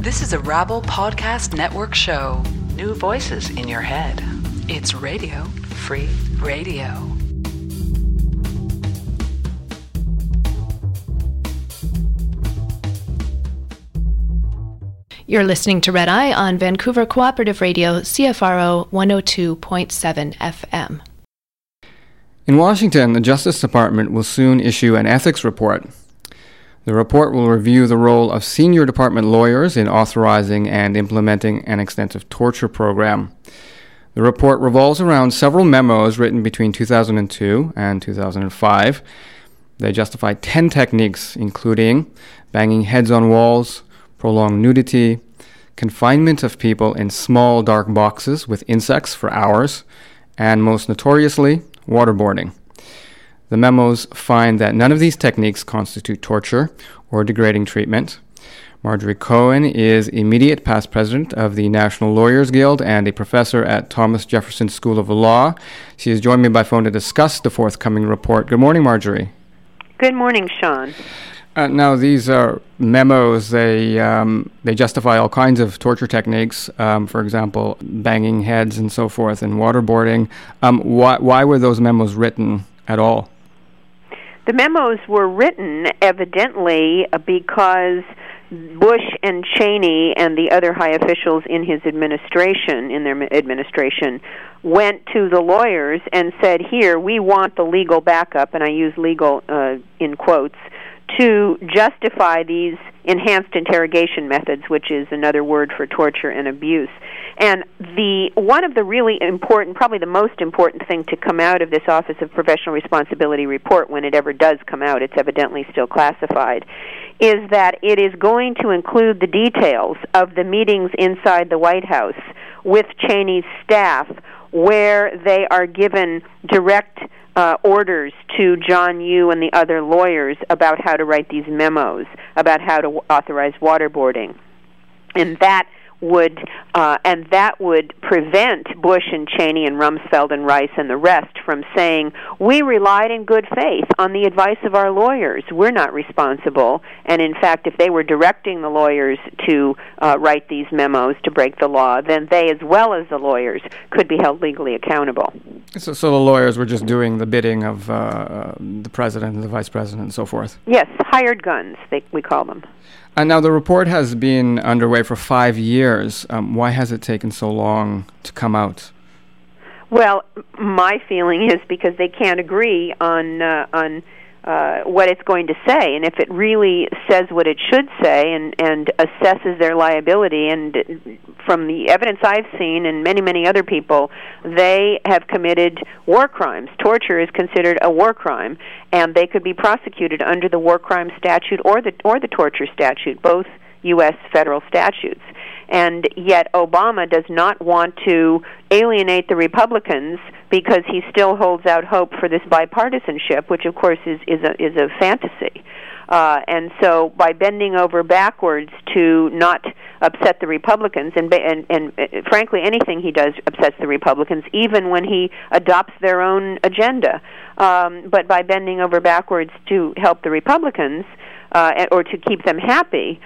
This is a Rabble Podcast Network show. New voices in your head. It's Radio Free Radio. You're listening to Red Eye on Vancouver Cooperative Radio, CFRO 102.7 FM. In Washington, the Justice Department will soon issue an ethics report. The report will review the role of senior department lawyers in authorizing and implementing an extensive torture program. The report revolves around several memos written between 2002 and 2005. They justify 10 techniques, including banging heads on walls, prolonged nudity, confinement of people in small dark boxes with insects for hours, and most notoriously, waterboarding. The memos find that none of these techniques constitute torture or degrading treatment. Marjorie Cohen is immediate past president of the National Lawyers Guild and a professor at Thomas Jefferson School of Law. She has joined me by phone to discuss the forthcoming report. Good morning, Marjorie. Good morning, Sean. Now, these are memos. They justify all kinds of torture techniques, for example, banging heads and so forth, and waterboarding. Why were those memos written at all? The memos were written evidently because Bush and Cheney and the other high officials in their administration, went to the lawyers and said, here, we want the legal backup, and I use legal in quotes, to justify these enhanced interrogation methods, which is another word for torture and abuse. And one of the really important, probably the most important thing to come out of this Office of Professional Responsibility report, when it ever does come out, it's evidently still classified, is that it is going to include the details of the meetings inside the White House with Cheney's staff, where they are given direct orders to John Yoo and the other lawyers about how to write these memos, about how to authorize waterboarding. And that would prevent Bush and Cheney and Rumsfeld and Rice and the rest from saying, we relied in good faith on the advice of our lawyers. We're not responsible. And in fact, if they were directing the lawyers to write these memos to break the law, then they, as well as the lawyers, could be held legally accountable. So the lawyers were just doing the bidding of the president and the vice president and so forth? Yes, hired guns, we call them. And now the report has been underway for 5 years. Why has it taken so long to come out? Well, my feeling is because they can't agree on what it's going to say, and if it really says what it should say and assesses their liability, and from the evidence I've seen and many, many other people, they have committed war crimes. Torture is considered a war crime, and they could be prosecuted under the war crime statute or the torture statute, both U.S. federal statutes. And yet Obama does not want to alienate the Republicans because he still holds out hope for this bipartisanship, which of course is a fantasy. And so by bending over backwards to not upset the Republicans, and frankly anything he does upsets the Republicans, even when he adopts their own agenda. But by bending over backwards to help the Republicans or to keep them happy,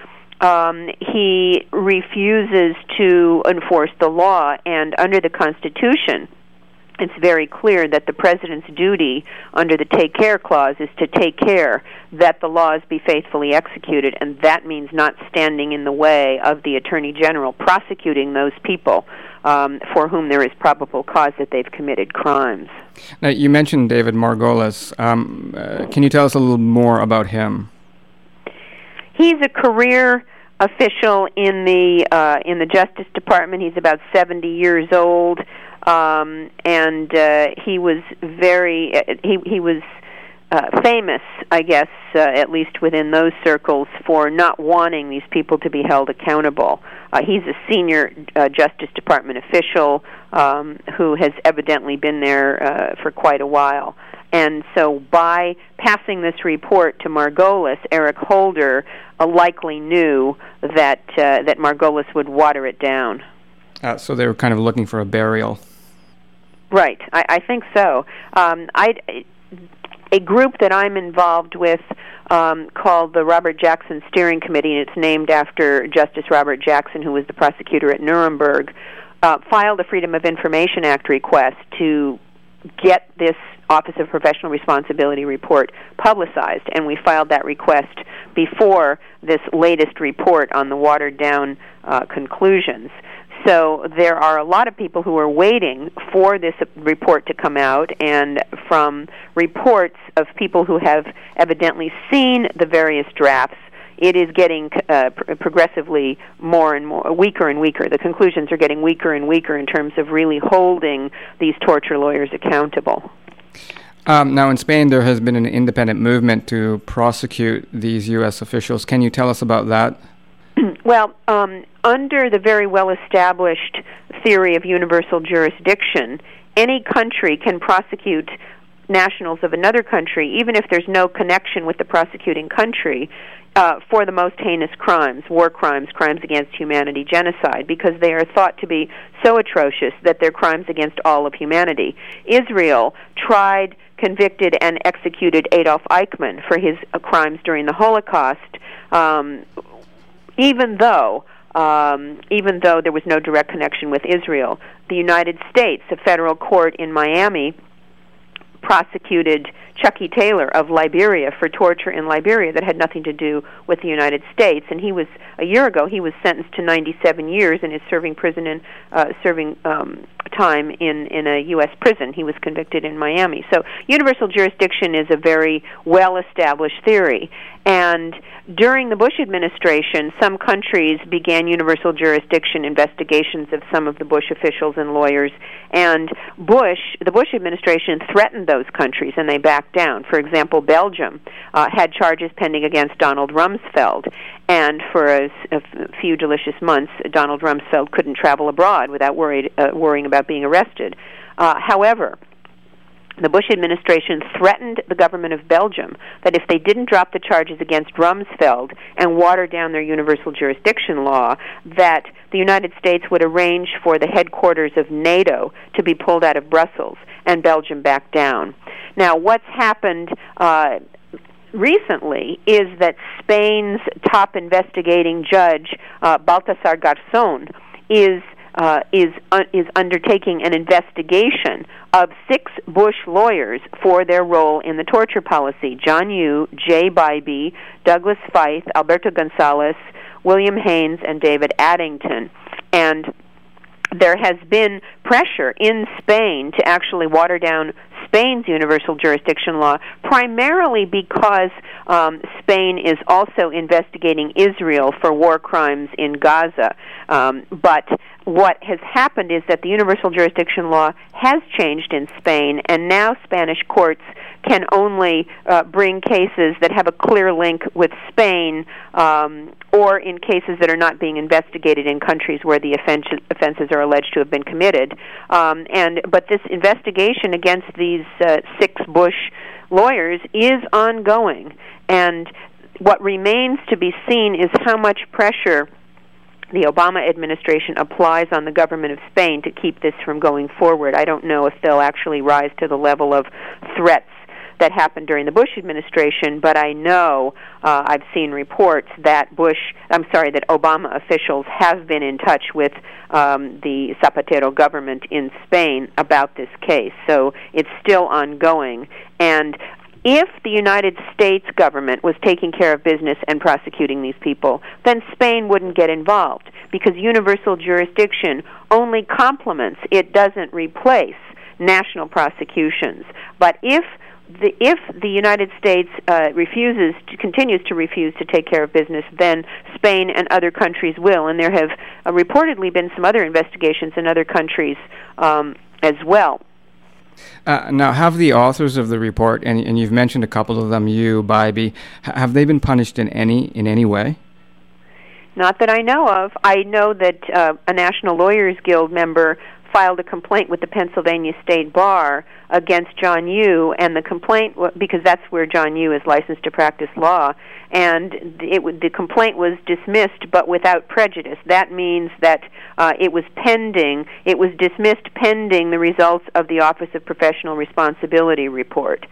he refuses to enforce the law, and under the Constitution, it's very clear that the President's duty under the Take Care Clause is to take care that the laws be faithfully executed, and that means not standing in the way of the Attorney General prosecuting those people for whom there is probable cause that they've committed crimes. Now, you mentioned David Margolis. Can you tell us a little more about him? He's a career official in the Justice Department. He's about 70 years old, and he was famous, I guess, at least within those circles, for not wanting these people to be held accountable. He's a senior Justice Department official who has evidently been there for quite a while. And so by passing this report to Margolis, Eric Holder likely knew that Margolis would water it down. So they were kind of looking for a burial. Right, I think so. a group that I'm involved with called the Robert Jackson Steering Committee, and it's named after Justice Robert Jackson, who was the prosecutor at Nuremberg, filed a Freedom of Information Act request to get this Office of Professional Responsibility report publicized, and we filed that request before this latest report on the watered-down conclusions. So there are a lot of people who are waiting for this report to come out, and from reports of people who have evidently seen the various drafts, it is getting progressively more and more, weaker and weaker. The conclusions are getting weaker and weaker in terms of really holding these torture lawyers accountable. Now, in Spain, there has been an independent movement to prosecute these U.S. officials. Can you tell us about that? Well, under the very well-established theory of universal jurisdiction, any country can prosecute nationals of another country, even if there's no connection with the prosecuting country, for the most heinous crimes, war crimes, crimes against humanity, genocide, because they are thought to be so atrocious that they're crimes against all of humanity. Israel tried, convicted, and executed Adolf Eichmann for his crimes during the Holocaust, even though there was no direct connection with Israel. The United States, a federal court in Miami, prosecuted Chucky Taylor of Liberia for torture in Liberia that had nothing to do with the United States, and a year ago he was sentenced to 97 years and is serving time in a U.S. prison. He was convicted in Miami. So universal jurisdiction is a very well-established theory, and during the Bush administration, some countries began universal jurisdiction investigations of some of the Bush officials and lawyers, and the Bush administration threatened those countries, and they backed down. For example, Belgium had charges pending against Donald Rumsfeld, and for a few delicious months, Donald Rumsfeld couldn't travel abroad without worrying about being arrested. However, the Bush administration threatened the government of Belgium that if they didn't drop the charges against Rumsfeld and water down their universal jurisdiction law, that the United States would arrange for the headquarters of NATO to be pulled out of Brussels, and Belgium backed down. Now, what's happened recently is that Spain's top investigating judge, Baltasar Garzón, is undertaking an investigation of 6 Bush lawyers for their role in the torture policy: John Yoo, Jay Bybee, Douglas Feith, Alberto Gonzalez, William Haynes, and David Addington. And there has been pressure in Spain to actually water down Spain's universal jurisdiction law, primarily because Spain is also investigating Israel for war crimes in Gaza. But what has happened is that the universal jurisdiction law has changed in Spain, and now Spanish courts can only bring cases that have a clear link with Spain, or in cases that are not being investigated in countries where the offenses are alleged to have been committed. But this investigation against these 6 Bush lawyers is ongoing, and what remains to be seen is how much pressure the Obama administration applies on the government of Spain to keep this from going forward. I don't know if they'll actually rise to the level of threats that happened during the Bush administration, but I know I've seen reports that Obama officials have been in touch with the Zapatero government in Spain about this case. So it's still ongoing. And if the United States government was taking care of business and prosecuting these people, then Spain wouldn't get involved, because universal jurisdiction only complements, it doesn't replace, national prosecutions. But if the United States continues to refuse to take care of business, then Spain and other countries will. And there have reportedly been some other investigations in other countries as well. Now, have the authors of the report, and you've mentioned a couple of them, you, Bybee, have they been punished in any way? Not that I know of. I know that a National Lawyers Guild member filed a complaint with the Pennsylvania State Bar against John Yoo, and the complaint, because that's where John Yoo is licensed to practice law, and the complaint was dismissed but without prejudice. That means that it was dismissed pending the results of the Office of Professional Responsibility report.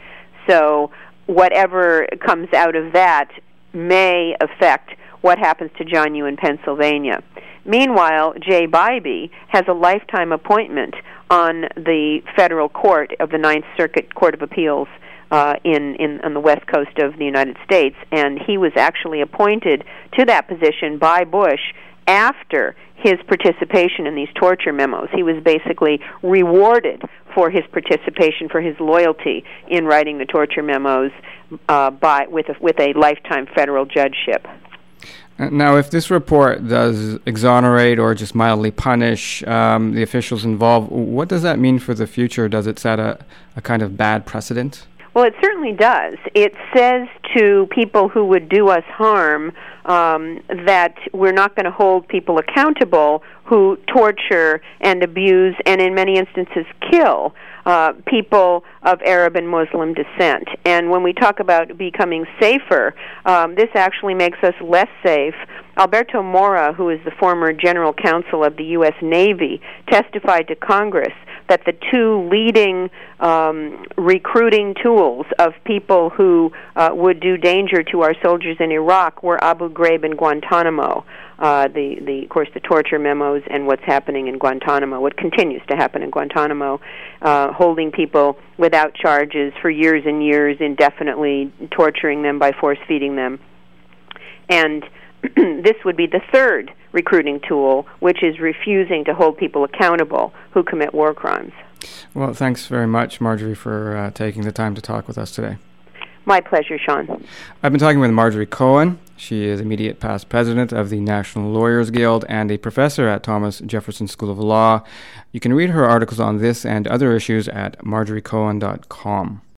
so whatever comes out of that may affect what happens to John Yoo in Pennsylvania. Meanwhile, Jay Bybee has a lifetime appointment on the federal court of the Ninth Circuit Court of Appeals on the west coast of the United States, and he was actually appointed to that position by Bush after his participation in these torture memos. He was basically rewarded for his participation, for his loyalty in writing the torture memos with a lifetime federal judgeship. Now, if this report does exonerate or just mildly punish the officials involved, what does that mean for the future? Does it set a kind of bad precedent? Well, it certainly does. It says to people who would do us harm that we're not going to hold people accountable who torture and abuse and in many instances kill people of Arab and Muslim descent. And when we talk about becoming safer, this actually makes us less safe. Alberto Mora, who is the former general counsel of the U.S. Navy, testified to Congress that the two leading recruiting tools of people who would do danger to our soldiers in Iraq were Abu Ghraib and Guantanamo. Of course, the torture memos and what's happening in Guantanamo, what continues to happen in Guantanamo, holding people without charges for years and years, indefinitely torturing them by force-feeding them. And this would be the third recruiting tool, which is refusing to hold people accountable who commit war crimes. Well, thanks very much, Marjorie, for taking the time to talk with us today. My pleasure, Sean. I've been talking with Marjorie Cohen. She is immediate past president of the National Lawyers Guild and a professor at Thomas Jefferson School of Law. You can read her articles on this and other issues at marjoriecohen.com.